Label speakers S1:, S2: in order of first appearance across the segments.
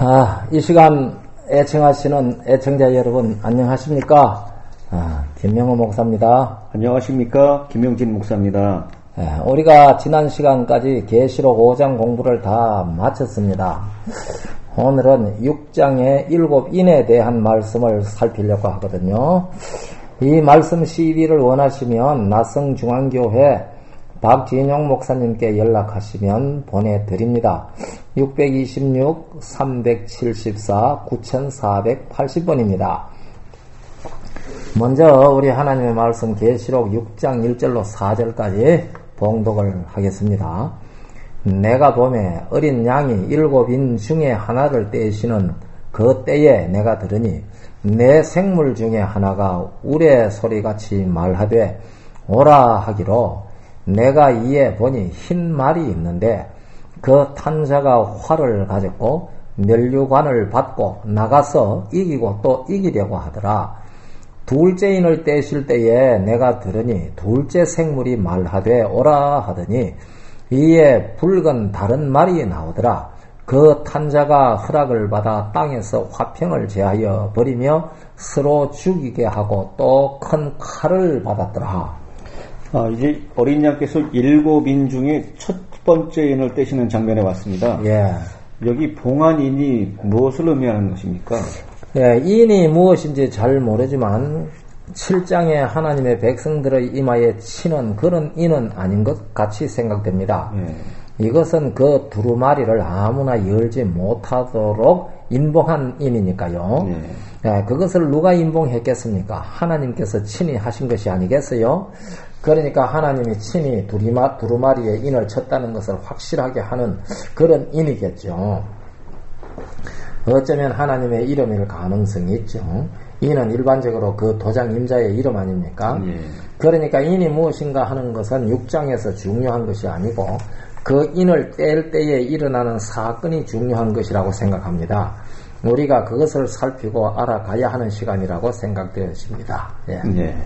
S1: 이 시간 애청하시는 애청자 여러분 안녕하십니까? 김명호 목사입니다.
S2: 안녕하십니까? 김용진 목사입니다.
S1: 우리가 지난 시간까지 계시록 5장 공부를 다 마쳤습니다. 오늘은 6장의 7인에 대한 말씀을 살피려고 하거든요. 이 말씀 CD를 원하시면 낯성중앙교회 박진용 목사님께 연락하시면 보내드립니다. 626-374-9480번입니다. 먼저 우리 하나님의 말씀 계시록 6장 1절로 4절까지 봉독을 하겠습니다. 내가 보매 어린 양이 7인 중에 하나를 떼시는 그 때에 내가 들으니 내 생물 중에 하나가 우레 소리같이 말하되 오라 하기로 내가 이에 보니 흰 말이 있는데 그 탄자가 활을 가졌고 면류관을 받고 나가서 이기고 또 이기려고 하더라. 둘째인을 떼실 때에 내가 들으니 둘째 생물이 말하되 오라 하더니 이에 붉은 다른 말이 나오더라. 그 탄자가 허락을 받아 땅에서 화평을 제하여 버리며 서로 죽이게 하고 또 큰 칼을 받았더라.
S2: 이제 어린 양께서 7인 중에 첫 번째 인을 떼시는 장면에 왔습니다.
S1: 예.
S2: 여기 봉안인이 무엇을 의미하는 것입니까?
S1: 예, 인이 무엇인지 잘 모르지만 7장에 하나님의 백성들의 이마에 치는 그런 인은 아닌 것 같이 생각됩니다. 이것은 그 두루마리를 아무나 열지 못하도록 인봉한 인이니까요. 예, 그것을 누가 인봉했겠습니까? 하나님께서 친히 하신 것이 아니겠어요? 그러니까 하나님이 친히 두루마리에 인을 쳤다는 것을 확실하게 하는 그런 인이겠죠. 어쩌면 하나님의 이름일 가능성이 있죠. 인은 일반적으로 그 도장 임자의 이름 아닙니까? 그러니까 인이 무엇인가 하는 것은 6장에서 중요한 것이 아니고 그 인을 뗄 때에 일어나는 사건이 중요한 것이라고 생각합니다. 우리가 그것을 살피고 알아가야 하는 시간이라고 생각되었습니다. 예.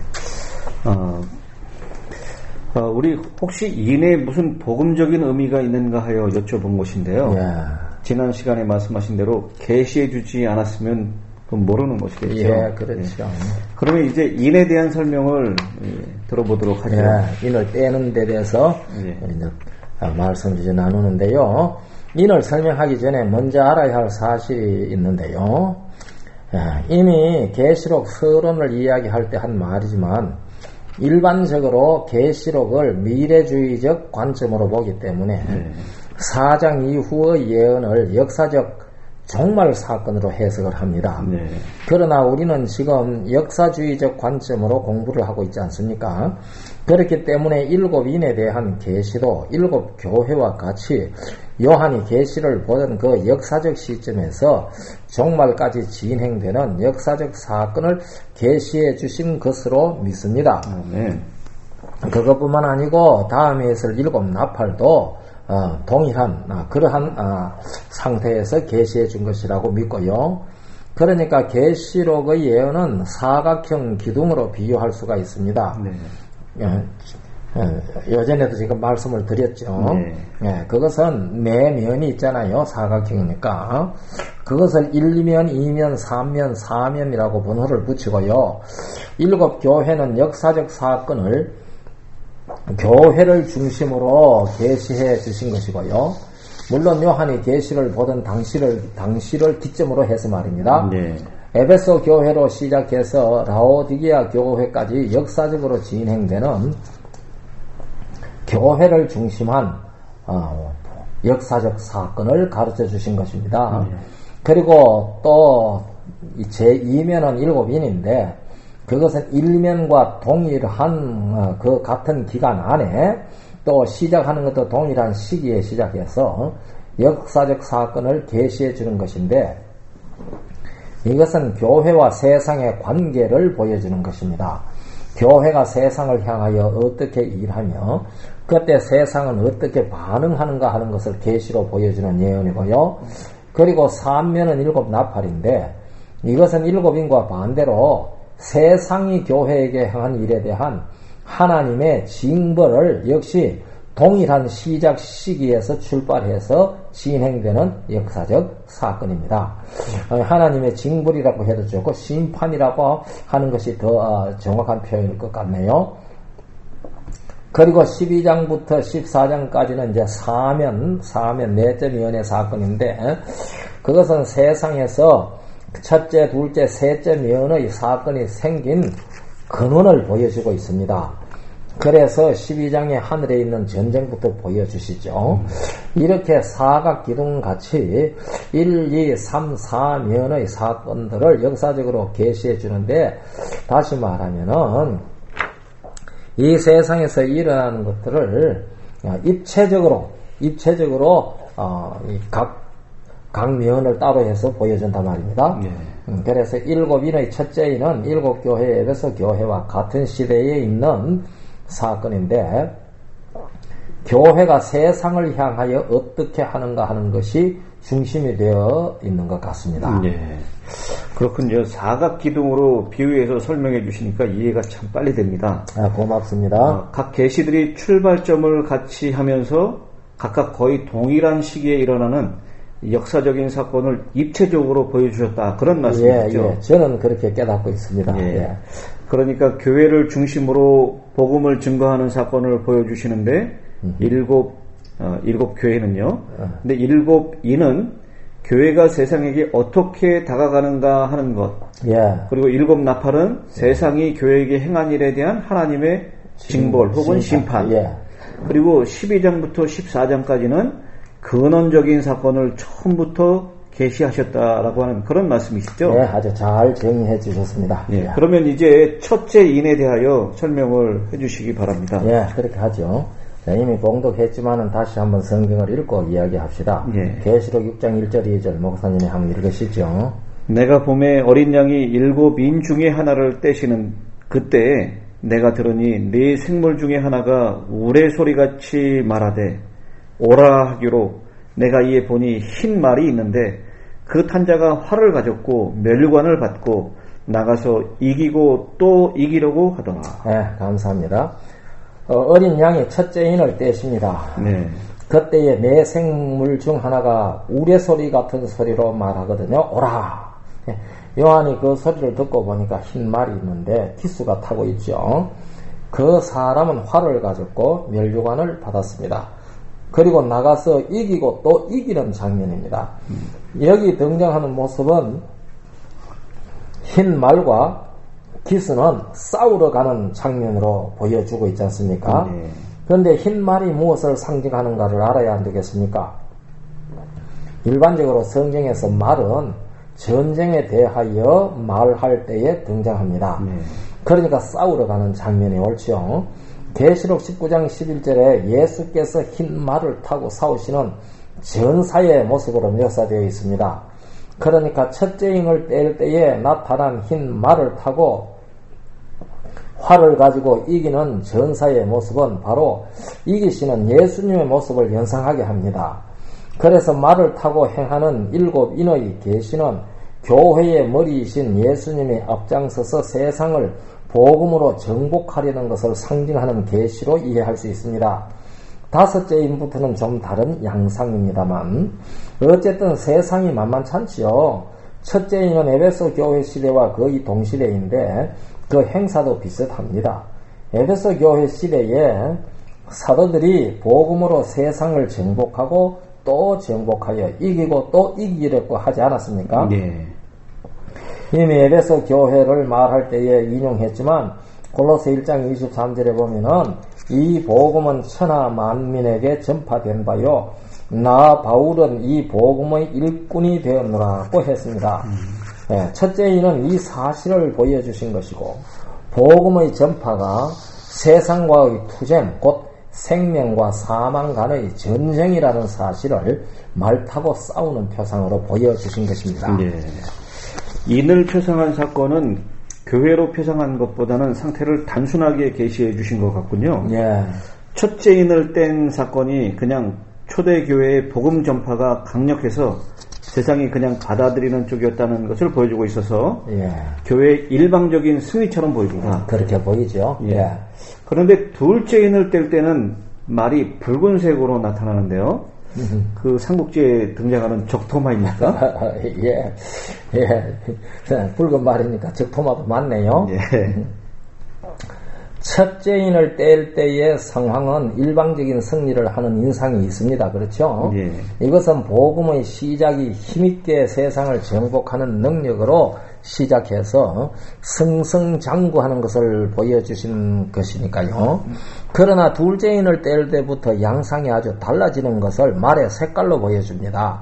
S2: 우리 혹시 인에 무슨 복음적인 의미가 있는가 하여 여쭤본 것인데요. 지난 시간에 말씀하신 대로 계시해 주지 않았으면 모르는 것이겠죠.
S1: 예, 그렇죠.
S2: 그러면 이제 인에 대한 설명을 들어보도록 하죠.
S1: 인을 떼는 데 대해서 이제 말씀을 나누는데요. 인을 설명하기 전에 먼저 알아야 할 사실이 있는데요. 이미 계시록 서론을 이야기할 때 한 말이지만 일반적으로 계시록을 미래주의적 관점으로 보기 때문에 4장 이후의 예언을 역사적 종말 사건으로 해석을 합니다. 그러나 우리는 지금 역사주의적 관점으로 공부를 하고 있지 않습니까? 그렇기 때문에 7인에 대한 계시도 7교회와 같이 요한이 계시를 보던 그 역사적 시점에서 종말까지 진행되는 역사적 사건을 계시해 주신 것으로 믿습니다. 그것뿐만 아니고 다음에 있을 7 나팔도 동일한 그러한 상태에서 계시해 준 것이라고 믿고요. 그러니까 계시록의 예언은 사각형 기둥으로 비유할 수가 있습니다. 예전에도 지금 말씀을 드렸죠. 그것은 네 면이 있잖아요. 사각형이니까. 그것을 1면, 2면, 3면, 4면이라고 번호를 붙이고요. 7 교회는 역사적 사건을 교회를 중심으로 계시해 주신 것이고요. 물론 요한이 계시를 보던 당시를 기점으로 해서 말입니다. 에베소 교회로 시작해서 라오디게아 교회까지 역사적으로 진행되는 교회를 중심한 역사적 사건을 가르쳐 주신 것입니다. 그리고 또 제2면은 7인인데 그것은 1면과 동일한 그 같은 기간 안에 또 시작하는 것도 동일한 시기에 시작해서 역사적 사건을 계시해 주는 것인데 이것은 교회와 세상의 관계를 보여주는 것입니다. 교회가 세상을 향하여 어떻게 일하며 그때 세상은 어떻게 반응하는가 하는 것을 계시로 보여주는 예언이고요. 그리고 3면은 7 나팔인데 이것은 7인과 반대로 세상이 교회에게 행한 일에 대한 하나님의 징벌을 역시 동일한 시작 시기에서 출발해서 진행되는 역사적 사건입니다. 하나님의 징벌이라고 해도 좋고 심판이라고 하는 것이 더 정확한 표현일 것 같네요. 그리고 12장부터 14장까지는 이제 사면 내적 연애 사건인데, 그것은 세상에서 첫째, 둘째, 셋째 면의 사건이 생긴 근원을 보여주고 있습니다. 그래서 12장의 하늘에 있는 전쟁부터 보여주시죠. 이렇게 사각기둥같이 1, 2, 3, 4면의 사건들을 역사적으로 계시해 주는데, 다시 말하면은 이 세상에서 일어나는 것들을 입체적으로 각 면을 따로 해서 보여준단 말입니다. 그래서 7인의 첫째 인은 7교회 에베소 교회와 같은 시대에 있는 사건인데, 교회가 세상을 향하여 어떻게 하는가 하는 것이 중심이 되어 있는 것 같습니다.
S2: 그렇군요. 사각기둥으로 비유해서 설명해 주시니까 이해가 참 빨리 됩니다.
S1: 고맙습니다.
S2: 각 계시들이 출발점을 같이 하면서 각각 거의 동일한 시기에 일어나는 역사적인 사건을 입체적으로 보여주셨다, 그런 말씀이죠.
S1: 저는 그렇게 깨닫고 있습니다.
S2: 그러니까 교회를 중심으로 복음을 증거하는 사건을 보여주시는데, 일곱 교회는요. 근데 7인은 교회가 세상에게 어떻게 다가가는가 하는 것. 그리고 7 나팔은 세상이 교회에게 행한 일에 대한 하나님의 징벌 혹은 심판. 그리고 12장부터 14장까지는 근원적인 사건을 처음부터 계시하셨다라고 하는 그런 말씀이시죠?
S1: 아주 잘 정리해 주셨습니다.
S2: 그러면 이제 첫째 인에 대하여 설명을 해 주시기 바랍니다.
S1: 그렇게 하죠. 이미 봉독했지만은 다시 한번 성경을 읽고 이야기합시다. 계시록 6장 1절 2절 목사님이 한번 읽으시죠.
S2: 내가 봄에 어린 양이 7인 중에 하나를 떼시는 그때에 내가 들으니 네 생물 중에 하나가 우레소리같이 말하되 오라 하기로, 내가 이에 보니 흰 말이 있는데 그 탄자가 활을 가졌고 면류관을 받고 나가서 이기고 또 이기려고 하더라.
S1: 감사합니다. 어린 양이 첫째 인을 떼십니다. 그때에 매 생물 중 하나가 우레소리 같은 소리로 말하거든요. 오라. 요한이 그 소리를 듣고 보니까 흰 말이 있는데 기수가 타고 있죠. 그 사람은 활을 가졌고 면류관을 받았습니다. 그리고 나가서 이기고 또 이기는 장면입니다. 여기 등장하는 모습은 흰 말과 기수는 싸우러 가는 장면으로 보여주고 있지 않습니까? 그런데 흰 말이 무엇을 상징하는가를 알아야 안 되겠습니까? 일반적으로 성경에서 말은 전쟁에 대하여 말할 때에 등장합니다. 그러니까 싸우러 가는 장면이 옳죠. 계시록 19장 11절에 예수께서 흰 말을 타고 싸우시는 전사의 모습으로 묘사되어 있습니다. 그러니까 첫째 인을 뗄 때에 나타난 흰 말을 타고 활을 가지고 이기는 전사의 모습은 바로 이기시는 예수님의 모습을 연상하게 합니다. 그래서 말을 타고 행하는 7인의 계시는 교회의 머리이신 예수님이 앞장서서 세상을 복음으로 정복하려는 것을 상징하는 계시로 이해할 수 있습니다. 다섯째 인부터는 좀 다른 양상입니다만 어쨌든 세상이 만만찮지요. 첫째 인은 에베소 교회 시대와 거의 동시대인데 그 행사도 비슷합니다. 에베소 교회 시대에 사도들이 복음으로 세상을 정복하고 또 정복하여 이기고 또 이기려고 하지 않았습니까? 이미 에베소 교회를 말할 때에 인용했지만 골로새 1장 23절에 보면은 이 복음은 천하 만민에게 전파된 바요 나 바울은 이 복음의 일꾼이 되었노라고 했습니다. 첫째 이는 이 사실을 보여주신 것이고 복음의 전파가 세상과의 투쟁 곧 생명과 사망 간의 전쟁이라는 사실을 말타고 싸우는 표상으로 보여주신 것입니다.
S2: 인을 표상한 사건은 교회로 표상한 것보다는 상태를 단순하게 계시해 주신 것 같군요. 첫째 인을 뗀 사건이 그냥 초대교회의 복음 전파가 강력해서 세상이 그냥 받아들이는 쪽이었다는 것을 보여주고 있어서 교회의 일방적인 승리처럼 보입니다.
S1: 그렇게 보이죠.
S2: 그런데 둘째 인을 뗄 때는 말이 붉은색으로 나타나는데요. 그 삼국지에 등장하는 적토마입니까?
S1: 예, 예. 붉은 말이니까 적토마도 맞네요.
S2: 예.
S1: 첫째인을 뗄 때의 상황은 일방적인 승리를 하는 인상이 있습니다. 그렇죠?
S2: 예.
S1: 이것은 복음의 시작이 힘있게 세상을 정복하는 능력으로 시작해서 승승장구하는 것을 보여주신 것이니까요. 그러나 둘째인을 뗄 때부터 양상이 아주 달라지는 것을 말의 색깔로 보여줍니다.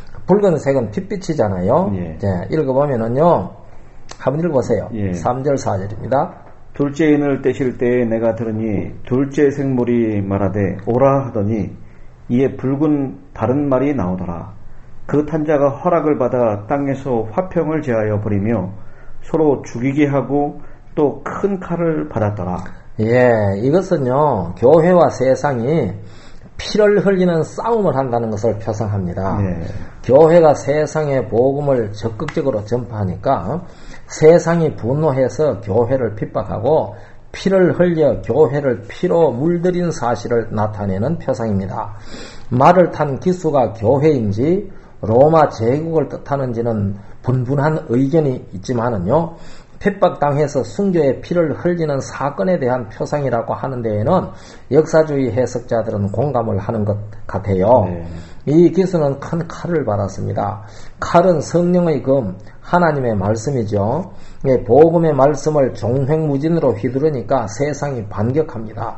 S1: 붉은색은 핏빛이잖아요.
S2: 예.
S1: 자, 읽어보면은요. 한번 읽어보세요.
S2: 예.
S1: 3절 4절입니다.
S2: 둘째인을 떼실 때에 내가 들으니 둘째 생물이 말하되 오라 하더니 이에 붉은 다른 말이 나오더라. 그 탄자가 허락을 받아 땅에서 화평을 제하여 버리며 서로 죽이게 하고 또 큰 칼을 받았더라.
S1: 예, 이것은요 교회와 세상이 피를 흘리는 싸움을 한다는 것을 표상합니다.
S2: 예.
S1: 교회가 세상의 복음을 적극적으로 전파하니까 세상이 분노해서 교회를 핍박하고 피를 흘려 교회를 피로 물들인 사실을 나타내는 표상입니다. 말을 탄 기수가 교회인지 로마 제국을 뜻하는지는 분분한 의견이 있지만은요, 핍박당해서 순교의 피를 흘리는 사건에 대한 표상이라고 하는 데에는 역사주의 해석자들은 공감을 하는 것 같아요.
S2: 네.
S1: 이 기수는 큰 칼을 받았습니다. 칼은 성령의 검, 하나님의 말씀이죠. 복음의 말씀을 종횡무진으로 휘두르니까 세상이 반격합니다.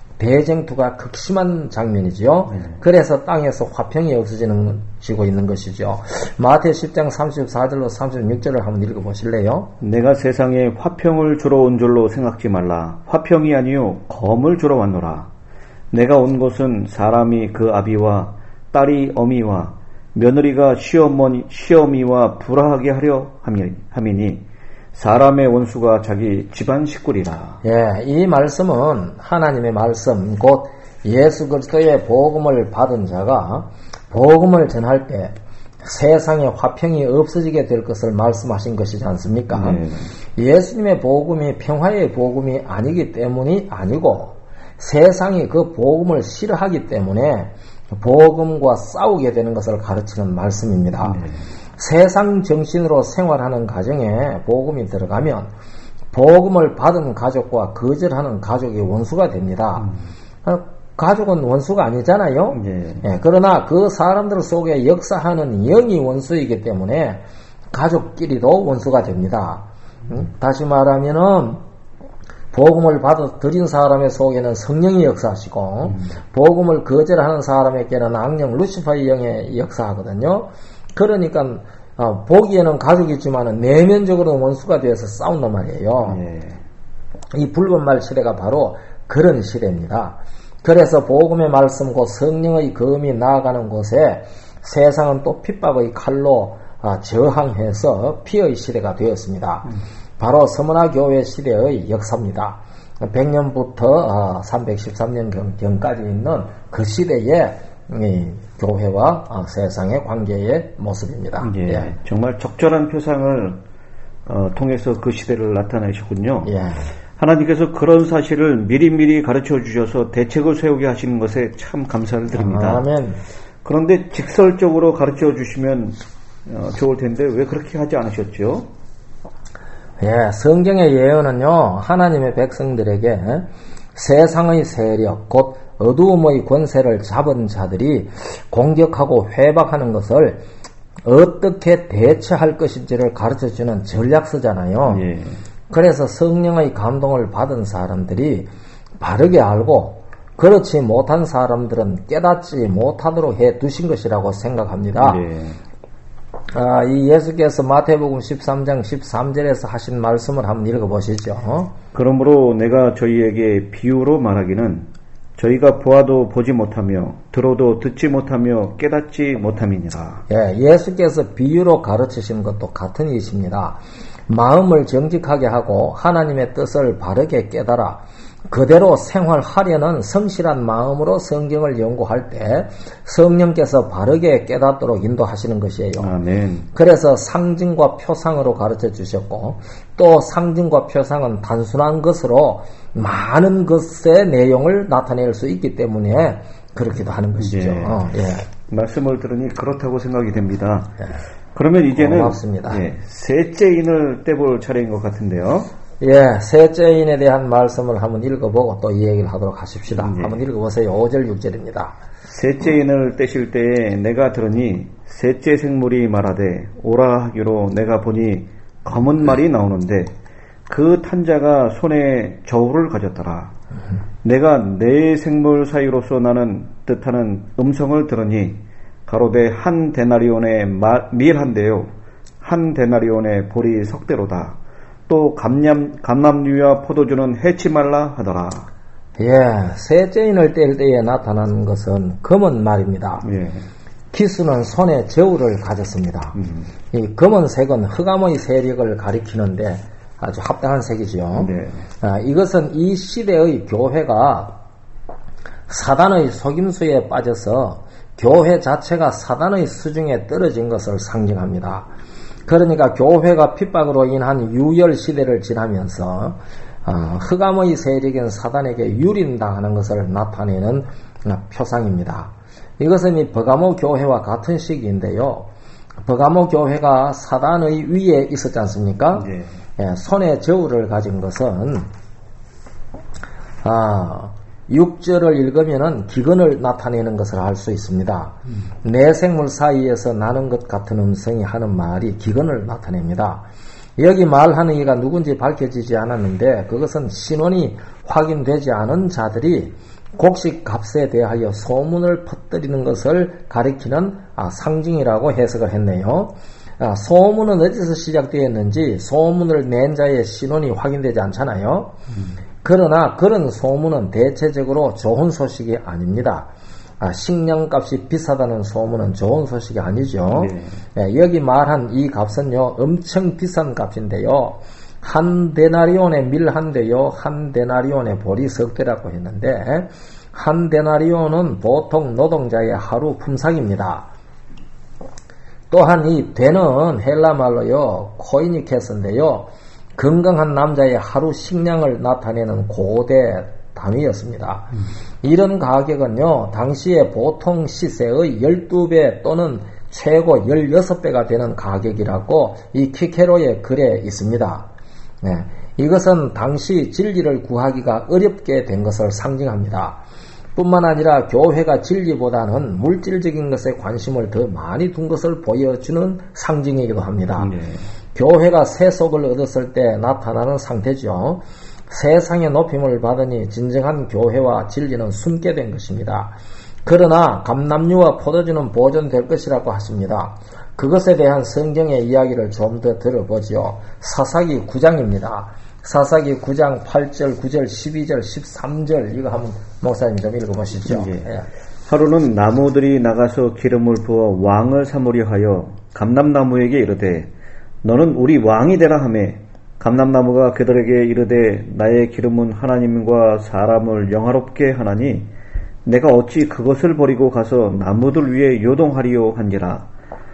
S1: 대쟁투가 극심한 장면이죠. 그래서 땅에서 화평이 없어지고 있는 것이죠. 마태 10장 34절로 36절을 한번 읽어보실래요?
S2: 내가 세상에 화평을 주러 온 줄로 생각지 말라. 화평이 아니요 검을 주러 왔노라. 내가 온 곳은 사람이 그 아비와 딸이 어미와 며느리가 시어미와 불화하게 하려 함이니 사람의 원수가 자기 집안 식구리라.
S1: 예, 이 말씀은 하나님의 말씀, 곧 예수 그리스도의 복음을 받은 자가 복음을 전할 때 세상에 화평이 없어지게 될 것을 말씀하신 것이지 않습니까? 예수님의 복음이 평화의 복음이 아니기 때문이 아니고 세상이 그 복음을 싫어하기 때문에 복음과 싸우게 되는 것을 가르치는 말씀입니다. 세상 정신으로 생활하는 가정에 복음이 들어가면 복음을 받은 가족과 거절하는 가족이 원수가 됩니다. 가족은 원수가 아니잖아요. 예, 그러나 그 사람들 속에 역사하는 영이 원수이기 때문에 가족끼리도 원수가 됩니다. 다시 말하면은 복음을 받아들인 사람의 속에는 성령이 역사하시고 복음을 거절하는 사람에게는 악령 루시퍼의 영이 역사하거든요. 그러니까 보기에는 가족이지만 내면적으로는 원수가 되어서 싸운단 말이에요. 이 붉은 말 시대가 바로 그런 시대입니다. 그래서 복음의 말씀 곧 성령의 검이 나아가는 곳에 세상은 또 핍박의 칼로 저항해서 피의 시대가 되었습니다. 바로 서문화 교회 시대의 역사입니다. 100년부터 313년경까지 있는 그 시대의 교회와 세상의 관계의 모습입니다.
S2: 예, 예. 정말 적절한 표상을 통해서 그 시대를 나타내셨군요.
S1: 예.
S2: 하나님께서 그런 사실을 미리미리 가르쳐 주셔서 대책을 세우게 하시는 것에 참 감사를 드립니다.
S1: 아멘.
S2: 그런데 직설적으로 가르쳐 주시면 좋을 텐데 왜 그렇게 하지 않으셨죠?
S1: 예, 성경의 예언은요, 하나님의 백성들에게 세상의 세력, 곧 어두움의 권세를 잡은 자들이 공격하고 회박하는 것을 어떻게 대처할 것인지를 가르쳐주는 전략서잖아요.
S2: 예.
S1: 그래서 성령의 감동을 받은 사람들이 바르게 알고 그렇지 못한 사람들은 깨닫지 못하도록 해 두신 것이라고 생각합니다.
S2: 예.
S1: 이 예수께서 마태복음 13장 13절에서 하신 말씀을 한번 읽어보시죠.
S2: 그러므로 내가 저희에게 비유로 말하기는 저희가 보아도 보지 못하며 들어도 듣지 못하며 깨닫지 못함이니라.
S1: 예, 예수께서 비유로 가르치신 것도 같은 이십니다. 마음을 정직하게 하고 하나님의 뜻을 바르게 깨달아 그대로 생활하려는 성실한 마음으로 성경을 연구할 때 성령께서 바르게 깨닫도록 인도하시는 것이에요.
S2: 아멘.
S1: 그래서 상징과 표상으로 가르쳐 주셨고 또 상징과 표상은 단순한 것으로 많은 것의 내용을 나타낼 수 있기 때문에 그렇기도 하는 것이죠.
S2: 예. 말씀을 들으니 그렇다고 생각이 됩니다. 예. 그러면 이제는 셋째인을 떼볼 차례인 것 같은데요.
S1: 예, 셋째인에 대한 말씀을 한번 읽어보고 또 이 얘기를 하도록 하십시다. 한번 읽어보세요. 5절 6절입니다.
S2: 셋째인을 떼실 때에 내가 들으니 셋째 생물이 말하되 오라 하기로 내가 보니 검은 말이 나오는데 그 탄자가 손에 저울을 가졌더라. 내가 네 생물 사이로서 나는 뜻하는 음성을 들으니 가로되 한 데나리온의 밀 한 대요 한 데나리온의 보리 석대로다. 또 감람류와 포도주는 해치 말라 하더라.
S1: 예, 셋째인을 뗄 때에 나타난 것은 검은 말입니다.
S2: 예.
S1: 기수는 손에 저울을 가졌습니다. 이 검은색은 흑암의 세력을 가리키는데 아주 합당한 색이죠.
S2: 네.
S1: 이것은 이 시대의 교회가 사단의 속임수에 빠져서 교회 자체가 사단의 수중에 떨어진 것을 상징합니다. 그러니까 교회가 핍박으로 인한 유혈 시대를 지나면서 흑암의 세력인 사단에게 유린당하는 것을 나타내는 표상입니다. 이것은 이 버가모 교회와 같은 시기인데요. 버가모 교회가 사단의 위에 있었지 않습니까?
S2: 네.
S1: 예, 손에 저울을 가진 것은 6절을 읽으면은 기근을 나타내는 것을 알 수 있습니다. 네 생물 사이에서 나는 것 같은 음성이 하는 말이 기근을 나타냅니다. 여기 말하는 이가 누군지 밝혀지지 않았는데 그것은 신원이 확인되지 않은 자들이 곡식 값에 대하여 소문을 퍼뜨리는 것을 가리키는 상징이라고 해석을 했네요. 소문은 어디서 시작되었는지 소문을 낸 자의 신원이 확인되지 않잖아요. 그러나 그런 소문은 대체적으로 좋은 소식이 아닙니다. 식량값이 비싸다는 소문은 좋은 소식이 아니죠.
S2: 네.
S1: 여기 말한 이 값은요 엄청 비싼 값인데요. 한 데나리온의 밀 한 대요 한 데나리온의 보리 석 대라고 했는데 한 데나리온은 보통 노동자의 하루 품삯입니다. 또한 이 되는 헬라 말로요 코이니케스인데요 건강한 남자의 하루 식량을 나타내는 고대 단위였습니다. 이런 가격은요 당시에 보통 시세의 12배 또는 최고 16배가 되는 가격이라고 이 키케로의 글에 있습니다. 네, 이것은 당시 진리를 구하기가 어렵게 된 것을 상징합니다. 뿐만 아니라 교회가 진리보다는 물질적인 것에 관심을 더 많이 둔 것을 보여주는 상징이기도 합니다. 교회가 세속을 얻었을 때 나타나는 상태죠. 세상의 높임을 받으니 진정한 교회와 진리는 숨게 된 것입니다. 그러나 감람류와 포도주는 보존될 것이라고 하십니다. 그것에 대한 성경의 이야기를 좀 더 들어보죠. 사사기 9장입니다. 사사기 9장 8절, 9절, 12절, 13절 이거 한번 목사님 좀 읽어보시죠.
S2: 예. 하루는 나무들이 나가서 기름을 부어 왕을 삼으려 하여 감람나무에게 이르되 너는 우리 왕이 되라 하매 감람나무가 그들에게 이르되 나의 기름은 하나님과 사람을 영화롭게 하나니 내가 어찌 그것을 버리고 가서 나무들 위에 요동하리요 한지라.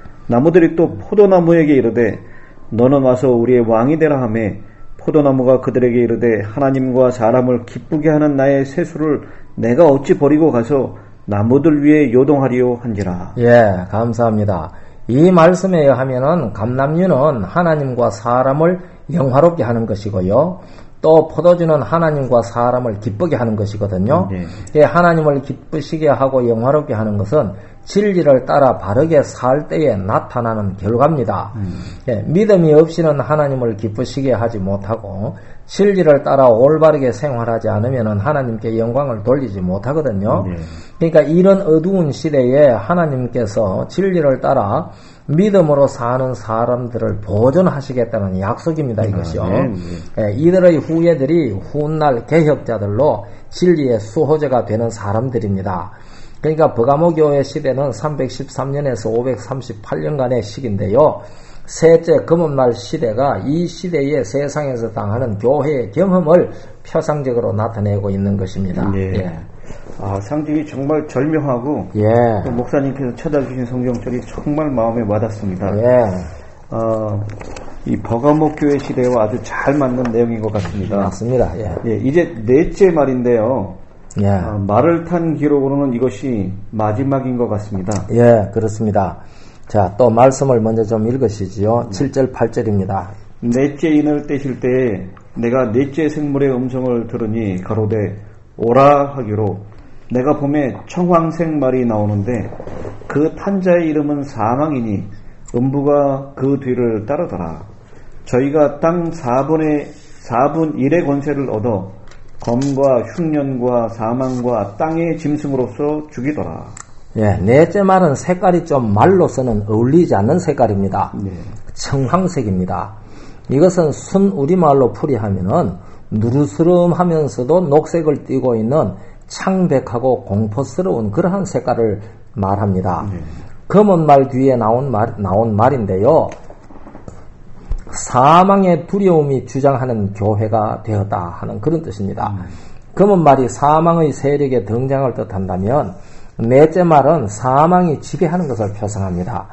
S2: 나무들이 또 포도나무에게 이르되 너는 와서 우리의 왕이 되라 하매 포도나무가 그들에게 이르되 하나님과 사람을 기쁘게 하는 나의 세수를 내가 어찌 버리고 가서 나무들 위에 요동하리요 한지라.
S1: 예, 감사합니다. 이 말씀에 의하면은 감람류는 하나님과 사람을 영화롭게 하는 것이고요. 또 포도주는 하나님과 사람을 기쁘게 하는 것이거든요. 네. 하나님을 기쁘시게 하고 영화롭게 하는 것은 진리를 따라 바르게 살 때에 나타나는 결과입니다. 믿음이 없이는 하나님을 기쁘시게 하지 못하고 진리를 따라 올바르게 생활하지 않으면 하나님께 영광을 돌리지 못하거든요. 그러니까 이런 어두운 시대에 하나님께서 진리를 따라 믿음으로 사는 사람들을 보존하시겠다는 약속입니다. 이것이요. 이들의 후예들이 훗날 개혁자들로 진리의 수호자가 되는 사람들입니다. 그러니까 버가모 교회 시대는 313년에서 538년간의 시기인데요. 셋째 검은말 시대가 이 시대의 세상에서 당하는 교회의 경험을 표상적으로 나타내고 있는 것입니다.
S2: 예.
S1: 예.
S2: 상징이 정말 절묘하고
S1: 예.
S2: 또 목사님께서 찾아주신 성경절이 정말 마음에 와닿습니다.
S1: 예.
S2: 이 버가모 교회 시대와 아주 잘 맞는 내용인 것 같습니다.
S1: 맞습니다. 예.
S2: 예, 이제 넷째 말인데요.
S1: 예.
S2: 말을 탄 기록으로는 이것이 마지막인 것 같습니다.
S1: 예, 그렇습니다. 자, 또 말씀을 먼저 좀 읽으시지요. 7절, 8절입니다.
S2: 넷째 인을 떼실 때에 내가 넷째 생물의 음성을 들으니 가로되 오라 하기로 내가 봄에 청황색 말이 나오는데 그 탄자의 이름은 사망이니 음부가 그 뒤를 따르더라. 저희가 땅 4분 1의 권세를 얻어 검과 흉년과 사망과 땅의 짐승으로서 죽이더라.
S1: 예, 넷째 말은 색깔이 좀 말로서는 어울리지 않는 색깔입니다.
S2: 네.
S1: 청황색입니다. 이것은 순 우리말로 풀이하면은 누르스름하면서도 녹색을 띠고 있는 창백하고 공포스러운 그러한 색깔을 말합니다.
S2: 네.
S1: 검은 말 뒤에 나온 말인데요. 사망의 두려움이 주장하는 교회가 되었다 하는 그런 뜻입니다. 검은 말이 사망의 세력에 등장을 뜻한다면 넷째 말은 사망이 지배하는 것을 표상합니다.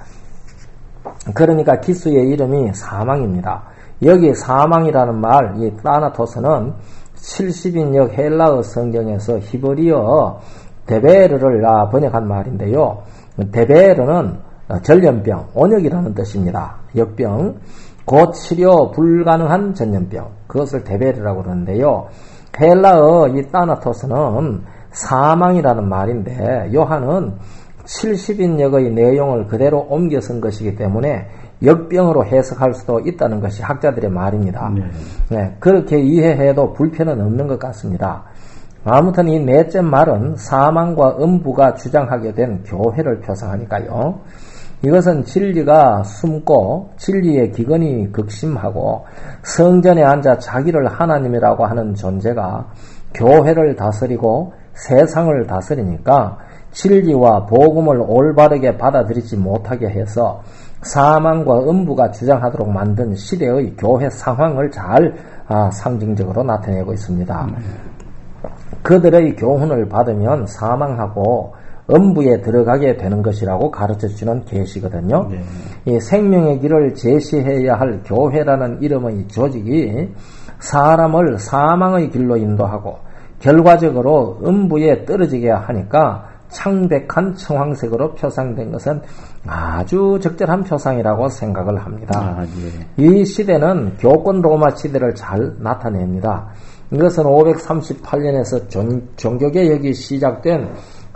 S1: 그러니까 기수의 이름이 사망입니다. 여기 사망이라는 말, 이 따나토스는 70인역 헬라어 성경에서 히브리어 데베르를 번역한 말인데요. 데베르는 전염병, 온역이라는 뜻입니다. 역병, 곧 치료 불가능한 전염병, 그것을 데베르라고 그러는데요. 헬라어 이 따나토스는 사망이라는 말인데 요한은 70인역의 내용을 그대로 옮겨 쓴 것이기 때문에 역병으로 해석할 수도 있다는 것이 학자들의 말입니다. 네, 그렇게 이해해도 불편은 없는 것 같습니다. 아무튼 이 넷째 말은 사망과 음부가 주장하게 된 교회를 표상하니까요. 이것은 진리가 숨고 진리의 기근이 극심하고 성전에 앉아 자기를 하나님이라고 하는 존재가 교회를 다스리고 세상을 다스리니까 진리와 복음을 올바르게 받아들이지 못하게 해서 사망과 음부가 주장하도록 만든 시대의 교회 상황을 잘 상징적으로 나타내고 있습니다. 그들의 교훈을 받으면 사망하고 음부에 들어가게 되는 것이라고 가르쳐주는 계시거든요.
S2: 네.
S1: 이 생명의 길을 제시해야 할 교회라는 이름의 조직이 사람을 사망의 길로 인도하고 결과적으로 음부에 떨어지게 하니까 창백한 청황색으로 표상된 것은 아주 적절한 표상이라고 생각을 합니다.
S2: 예.
S1: 이 시대는 교권 로마 시대를 잘 나타냅니다. 이것은 538년에서 종교개혁이 시작된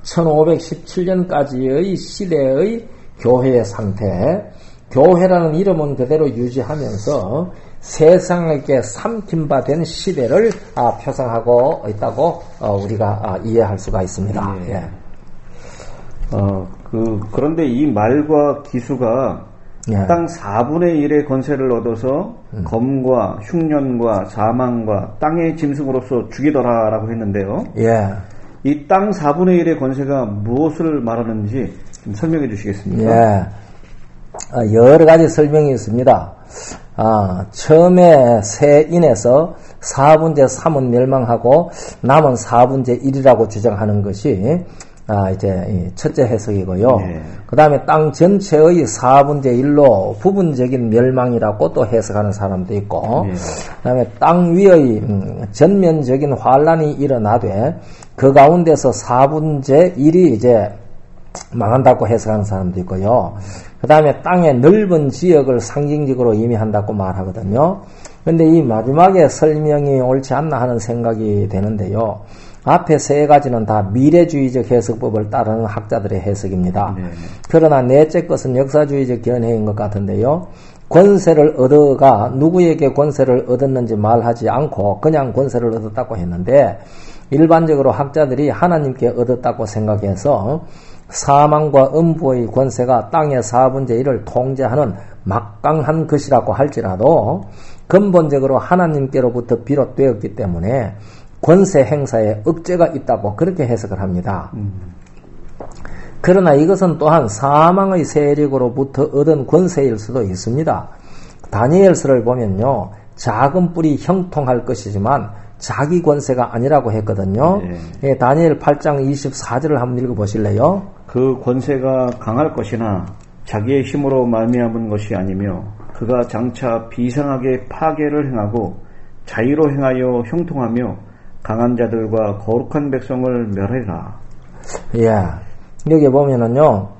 S1: 1517년까지의 시대의 교회의 상태, 교회라는 이름은 그대로 유지하면서 세상에게 삼킴받은 시대를 표상하고 있다고 우리가 이해할 수가 있습니다.
S2: 예.
S1: 예.
S2: 그런데 이 말과 기수가
S1: 예.
S2: 땅 4분의 1의 권세를 얻어서 검과 흉년과 사망과 땅의 짐승으로서 죽이더라라고 했는데요.
S1: 예.
S2: 이 땅 4분의 1의 권세가 무엇을 말하는지 좀 설명해 주시겠습니까?
S1: 예. 여러 가지 설명이 있습니다. 처음에 세 인에서 4분제 3은 멸망하고 남은 4분제 1이라고 주장하는 것이 이제 첫째 해석이고요.
S2: 네.
S1: 그 다음에 땅 전체의 4분제 1로 부분적인 멸망이라고 또 해석하는 사람도 있고,
S2: 네.
S1: 그 다음에 땅 위의 전면적인 환란이 일어나되 그 가운데서 4분제 1이 이제 망한다고 해석하는 사람도 있고요. 그 다음에 땅의 넓은 지역을 상징적으로 의미한다고 말하거든요. 근데 이 마지막에 설명이 옳지 않나 하는 생각이 되는데요. 앞에 세 가지는 다 미래주의적 해석법을 따르는 학자들의 해석입니다.
S2: 네.
S1: 그러나 넷째 것은 역사주의적 견해인 것 같은데요. 권세를 얻어가 누구에게 권세를 얻었는지 말하지 않고 그냥 권세를 얻었다고 했는데 일반적으로 학자들이 하나님께 얻었다고 생각해서 사망과 음부의 권세가 땅의 4분의 1을 통제하는 막강한 것이라고 할지라도 근본적으로 하나님께로부터 비롯되었기 때문에 권세 행사에 억제가 있다고 그렇게 해석을 합니다. 그러나 이것은 또한 사망의 세력으로부터 얻은 권세일 수도 있습니다. 다니엘서를 보면요. 작은 뿔이 형통할 것이지만 자기 권세가 아니라고 했거든요. 예, 다니엘 8장 24절을 한번 읽어보실래요?
S2: 그 권세가 강할 것이나 자기의 힘으로 말미암은 것이 아니며 그가 장차 비상하게 파괴를 행하고 자의로 행하여 형통하며 강한 자들과 거룩한 백성을 멸하리라.
S1: 예, 여기 보면은요,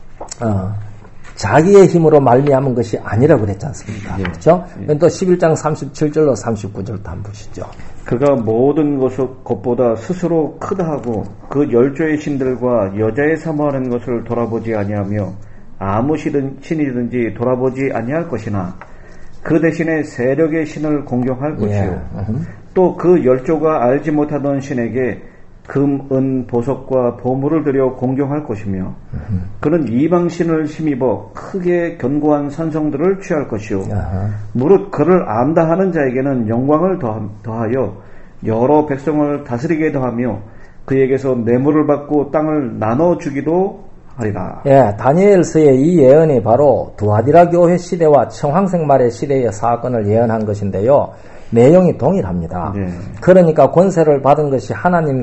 S1: 자기의 힘으로 말미암은 것이 아니라고 그랬지 않습니까?
S2: 예.
S1: 그렇죠? 예. 또 11장 37절로 39절도 한번 보시죠.
S2: 그가 모든 것보다 스스로 크다 하고 그 열조의 신들과 여자의 사모하는 것을 돌아보지 아니하며 아무 신이든지 돌아보지 아니할 것이나 그 대신에 세력의 신을 공경할 것이요. 또 그 열조가 알지 못하던 신에게 금, 은, 보석과 보물을 들여 공경할 것이며 그는 이방신을 힘입어 크게 견고한 산성들을 취할 것이요. 무릇 그를 안다 하는 자에게는 영광을 더하여 여러 백성을 다스리게 더하며 그에게서 뇌물을 받고 땅을 나눠주기도 하리라.
S1: 예, 다니엘서의 이 예언이 바로 두아디라 교회 시대와 청황색 말의 시대의 사건을 예언한 것인데요. 내용이 동일합니다. 네. 그러니까 권세를 받은 것이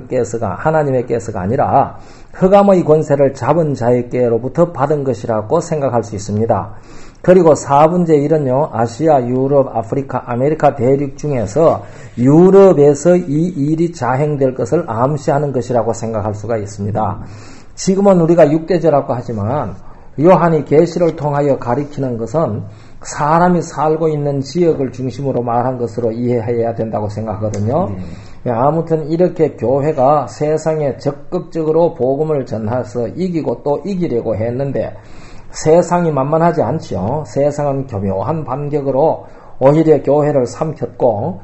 S1: 하나님의께서가 아니라 흑암의 권세를 잡은 자에게로부터 받은 것이라고 생각할 수 있습니다. 그리고 4분의 1은요, 아시아, 유럽, 아프리카, 아메리카 대륙 중에서 유럽에서 이 일이 자행될 것을 암시하는 것이라고 생각할 수가 있습니다. 지금은 우리가 육대제라고 하지만 요한이 계시를 통하여 가리키는 것은 사람이 살고 있는 지역을 중심으로 말한 것으로 이해해야 된다고 생각하거든요. 아무튼 이렇게 교회가 세상에 적극적으로 복음을 전해서 이기고 또 이기려고 했는데 세상이 만만하지 않죠. 세상은 교묘한 반격으로 오히려 교회를 삼켰고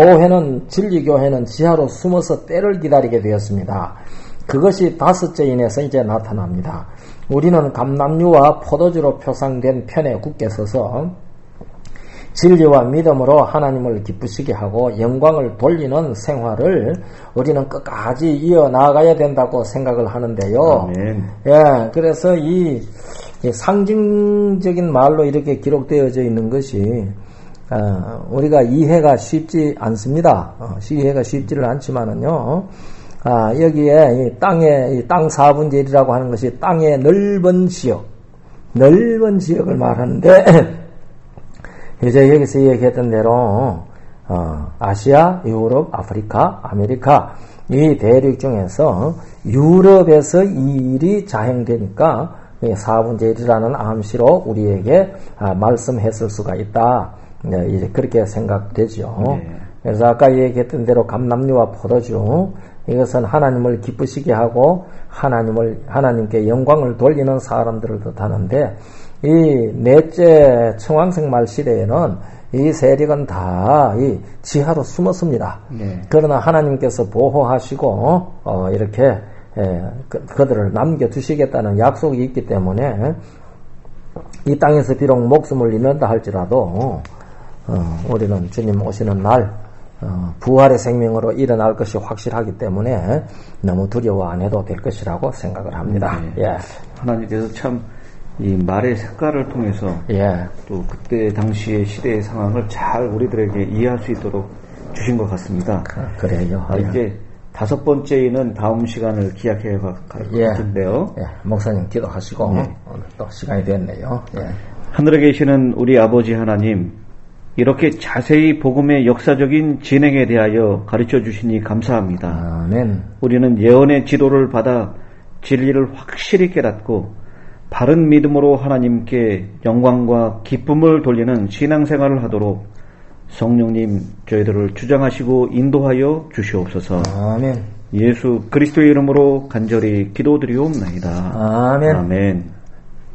S1: 진리교회는 지하로 숨어서 때를 기다리게 되었습니다. 그것이 다섯째 인에서 이제 나타납니다. 우리는 감람류와 포도주로 표상된 편에 굳게 서서 진리와 믿음으로 하나님을 기쁘시게 하고 영광을 돌리는 생활을 우리는 끝까지 이어나가야 된다고 생각을 하는데요.
S2: 아멘.
S1: 예, 그래서 이 상징적인 말로 이렇게 기록되어져 있는 것이 우리가 이해가 쉽지 않습니다. 이해가 쉽지를 않지만은요. 여기에 이 땅 4분의 1이라고 하는 것이 땅의 넓은 지역을 말하는데, 이제 여기서 얘기했던 대로, 아시아, 유럽, 아프리카, 아메리카, 이 대륙 중에서 유럽에서 이 일이 자행되니까 4분의 1이라는 암시로 우리에게 말씀했을 수가 있다. 이제 그렇게 생각되죠. 네. 그래서 아까 얘기했던 대로 감람류와 포도주, 이것은 하나님을 기쁘시게 하고 하나님께 영광을 돌리는 사람들을 뜻하는데 이 넷째 청황색 말 시대에는 이 세력은 다 이 지하로 숨었습니다. 네. 그러나 하나님께서 보호하시고 이렇게 그들을 남겨두시겠다는 약속이 있기 때문에 이 땅에서 비록 목숨을 잃는다 할지라도 우리는 주님 오시는 날 부활의 생명으로 일어날 것이 확실하기 때문에 너무 두려워 안 해도 될 것이라고 생각을 합니다.
S2: 네. 예. 하나님께서 참 이 말의 색깔을 통해서 또 그때 당시의 시대의 상황을 잘 우리들에게 이해할 수 있도록 주신 것 같습니다.
S1: 그래요.
S2: 이제 다섯 번째는 다음 시간을 기약해 갈 것 같은데요.
S1: 목사님 기도하시고 오늘 또 시간이 됐네요.
S2: 하늘에 계시는 우리 아버지 하나님, 이렇게 자세히 복음의 역사적인 진행에 대하여 가르쳐 주시니 감사합니다.
S1: 아멘.
S2: 우리는 예언의 지도를 받아 진리를 확실히 깨닫고 바른 믿음으로 하나님께 영광과 기쁨을 돌리는 신앙생활을 하도록 성령님 저희들을 주장하시고 인도하여 주시옵소서.
S1: 아멘.
S2: 예수 그리스도의 이름으로 간절히 기도드리옵나이다.
S1: 아멘.
S2: 아멘.